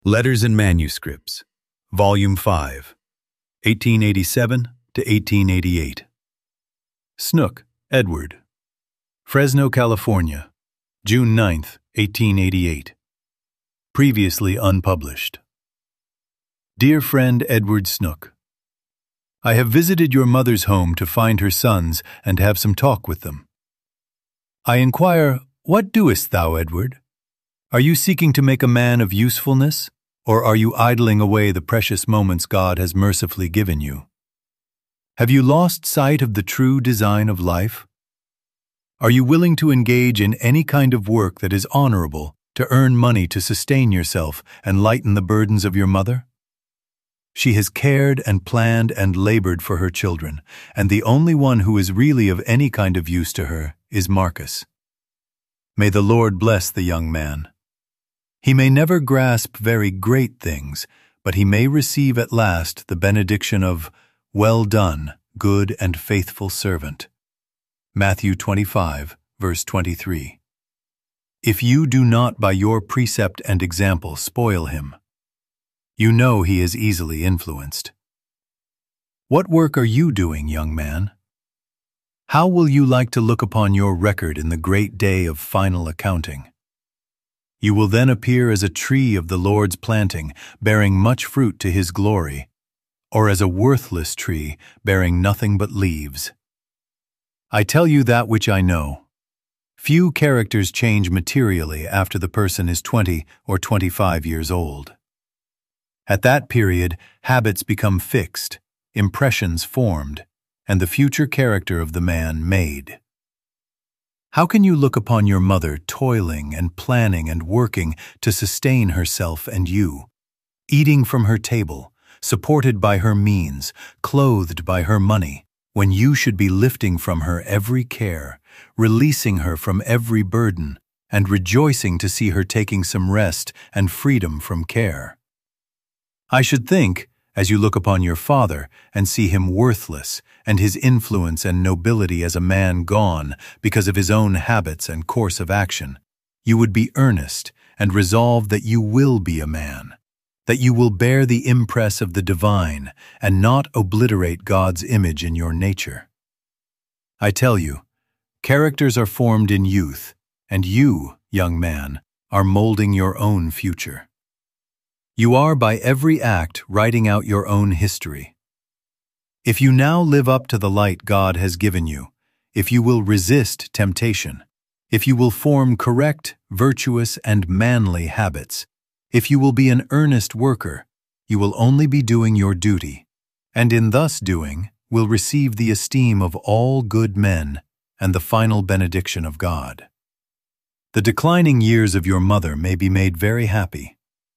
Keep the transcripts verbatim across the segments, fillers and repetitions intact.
Letters and Manuscripts, Volume five, eighteen eighty-seven to eighteen eighty-eight. Snook, Edward. Fresno, California, June ninth, eighteen eighty-eight. Previously unpublished. Dear friend Edward Snook, I have visited your mother's home to find her sons and have some talk with them. I inquire, what doest thou, Edward? Are you seeking to make a man of usefulness, or are you idling away the precious moments God has mercifully given you? Have you lost sight of the true design of life? Are you willing to engage in any kind of work that is honorable to earn money to sustain yourself and lighten the burdens of your mother? She has cared and planned and labored for her children, and the only one who is really of any kind of use to her is Marcus. May the Lord bless the young man. He may never grasp very great things, but he may receive at last the benediction of, "Well done, good and faithful servant." Matthew twenty-five, verse twenty-three. If you do not by your precept and example spoil him, you know he is easily influenced. What work are you doing, young man? How will you like to look upon your record in the great day of final accounting? You will then appear as a tree of the Lord's planting, bearing much fruit to his glory, or as a worthless tree, bearing nothing but leaves. I tell you that which I know. Few characters change materially after the person is twenty or twenty-five years old. At that period, habits become fixed, impressions formed, and the future character of the man made. How can you look upon your mother toiling and planning and working to sustain herself and you, eating from her table, supported by her means, clothed by her money, when you should be lifting from her every care, releasing her from every burden, and rejoicing to see her taking some rest and freedom from care? I should think, as you look upon your father and see him worthless, and his influence and nobility as a man gone because of his own habits and course of action, you would be earnest and resolve that you will be a man, that you will bear the impress of the divine and not obliterate God's image in your nature. I tell you, characters are formed in youth, and you, young man, are molding your own future. You are by every act writing out your own history. If you now live up to the light God has given you, if you will resist temptation, if you will form correct, virtuous, and manly habits, if you will be an earnest worker, you will only be doing your duty, and in thus doing will receive the esteem of all good men and the final benediction of God. The declining years of your mother may be made very happy.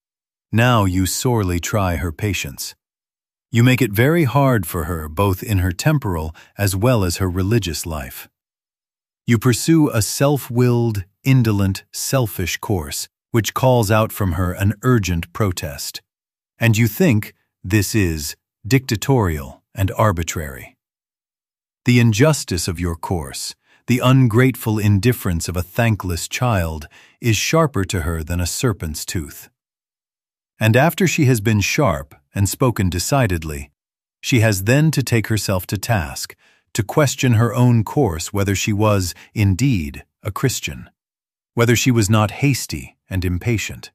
Now you sorely try her patience. You make it very hard for her both in her temporal as well as her religious life. You pursue a self-willed, indolent, selfish course which calls out from her an urgent protest, and you think this is dictatorial and arbitrary. The injustice of your course, the ungrateful indifference of a thankless child, is sharper to her than a serpent's tooth. And after she has been sharp and spoken decidedly, she has then to take herself to task, to question her own course whether she was, indeed, a Christian, whether she was not hasty and impatient.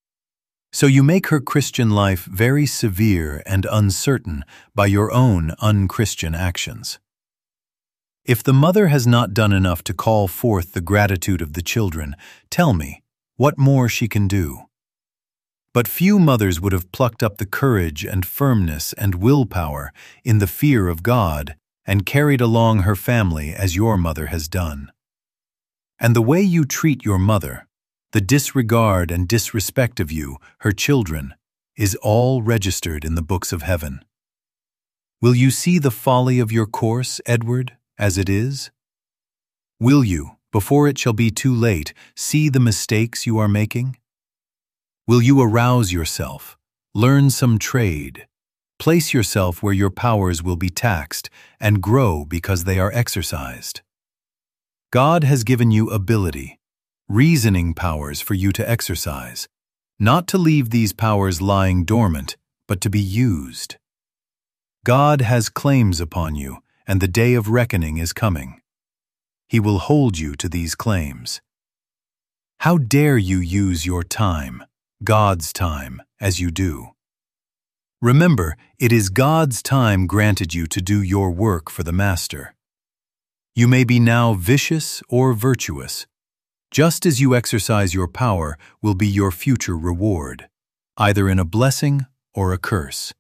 So you make her Christian life very severe and uncertain by your own unchristian actions. If the mother has not done enough to call forth the gratitude of the children, tell me what more she can do. But few mothers would have plucked up the courage and firmness and willpower in the fear of God and carried along her family as your mother has done. And the way you treat your mother, the disregard and disrespect of you, her children, is all registered in the books of heaven. Will you see the folly of your course, Edward, as it is? Will you, before it shall be too late, see the mistakes you are making? Will you arouse yourself, learn some trade, place yourself where your powers will be taxed, and grow because they are exercised? God has given you ability, reasoning powers for you to exercise, not to leave these powers lying dormant, but to be used. God has claims upon you, and the day of reckoning is coming. He will hold you to these claims. How dare you use your time, God's time, as you do? Remember, it is God's time granted you to do your work for the Master. You may be now vicious or virtuous. Just as you exercise your power will be your future reward, either in a blessing or a curse.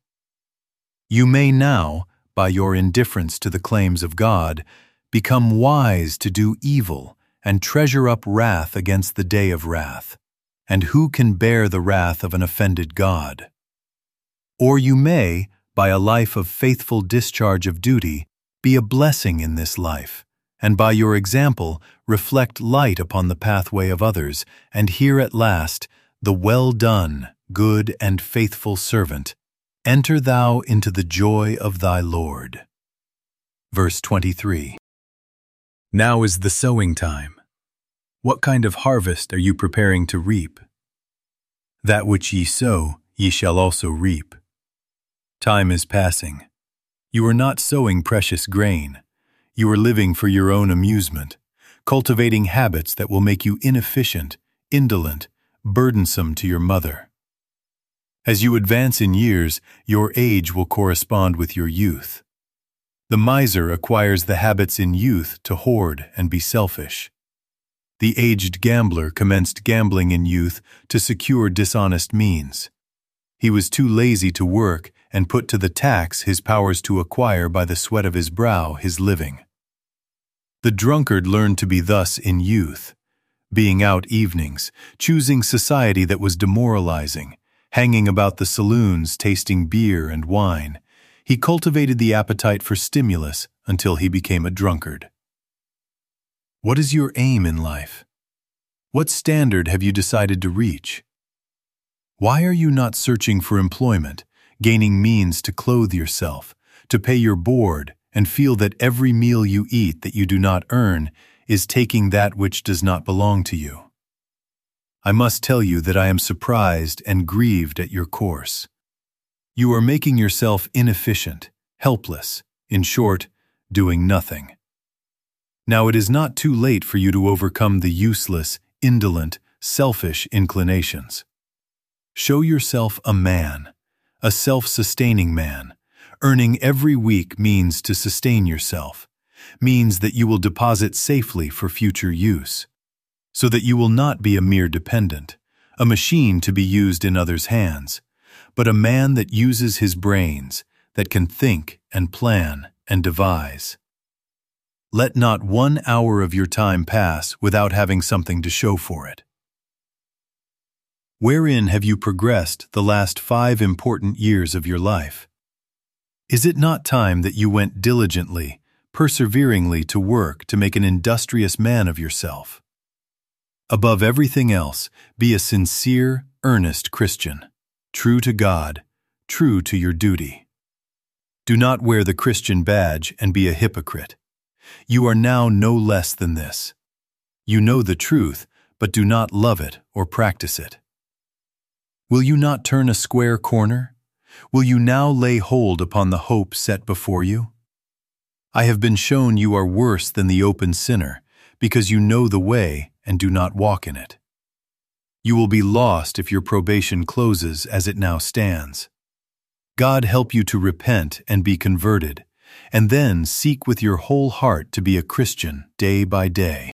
You may now, by your indifference to the claims of God, become wise to do evil and treasure up wrath against the day of wrath. And who can bear the wrath of an offended God? Or you may, by a life of faithful discharge of duty, be a blessing in this life, and by your example reflect light upon the pathway of others, and hear at last, the well done, good and faithful servant, enter thou into the joy of thy Lord. Verse twenty-three. Now is the sowing time. What kind of harvest are you preparing to reap? That which ye sow, ye shall also reap. Time is passing. You are not sowing precious grain. You are living for your own amusement, cultivating habits that will make you inefficient, indolent, burdensome to your mother. As you advance in years, your age will correspond with your youth. The miser acquires the habits in youth to hoard and be selfish. The aged gambler commenced gambling in youth to secure dishonest means. He was too lazy to work and put to the tax his powers to acquire by the sweat of his brow his living. The drunkard learned to be thus in youth, being out evenings, choosing society that was demoralizing, hanging about the saloons tasting beer and wine. He cultivated the appetite for stimulus until he became a drunkard. What is your aim in life? What standard have you decided to reach? Why are you not searching for employment, gaining means to clothe yourself, to pay your board, and feel that every meal you eat that you do not earn is taking that which does not belong to you? I must tell you that I am surprised and grieved at your course. You are making yourself inefficient, helpless, in short, doing nothing. Now it is not too late for you to overcome the useless, indolent, selfish inclinations. Show yourself a man, a self-sustaining man, earning every week means to sustain yourself, means that you will deposit safely for future use, so that you will not be a mere dependent, a machine to be used in others' hands, but a man that uses his brains, that can think and plan and devise. Let not one hour of your time pass without having something to show for it. Wherein have you progressed the last five important years of your life? Is it not time that you went diligently, perseveringly to work to make an industrious man of yourself? Above everything else, be a sincere, earnest Christian, true to God, true to your duty. Do not wear the Christian badge and be a hypocrite. You are now no less than this. You know the truth, but do not love it or practice it. Will you not turn a square corner? Will you now lay hold upon the hope set before you? I have been shown you are worse than the open sinner, because you know the way and do not walk in it. You will be lost if your probation closes as it now stands. God help you to repent and be converted, and then seek with your whole heart to be a Christian day by day.